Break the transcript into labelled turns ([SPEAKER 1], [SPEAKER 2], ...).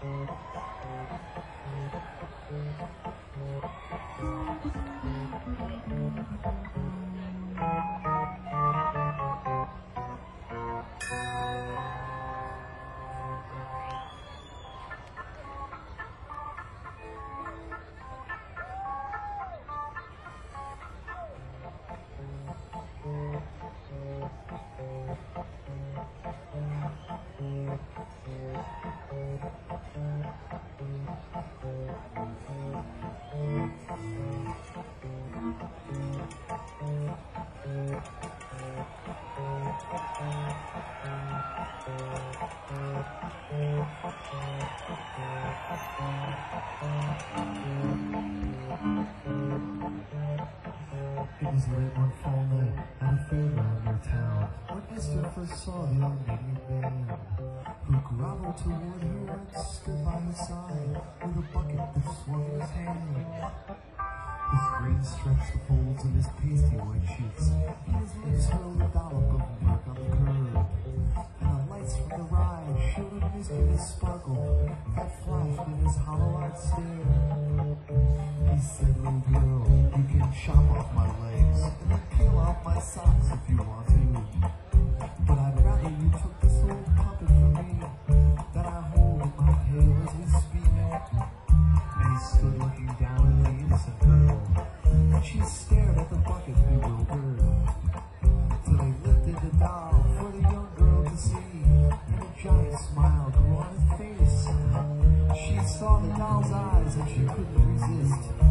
[SPEAKER 1] It was late one fall night at a fairground near town when Esther first saw the young Indian man who groveled toward her and stood by her side with a bucket that swung in his hand. His grin stretched the folds of his pasty white cheeks, and his lips hurled a dollop of milk on the curb, and the lights from the ride showed a mischievous sparkle that flashed in his hollow-eyed stare. He said, "Little girl, you can chop off my legs and then peel off my socks if you want to, but I'd rather you took this old puppet from me that I hold in my pail as we speak." And he stood looking down at the innocent girl, and she stared at the bucket bewildered, till they lifted the doll for the young girl to see, and a giant smile grew on his face. She saw the doll's eyes and she couldn't resist.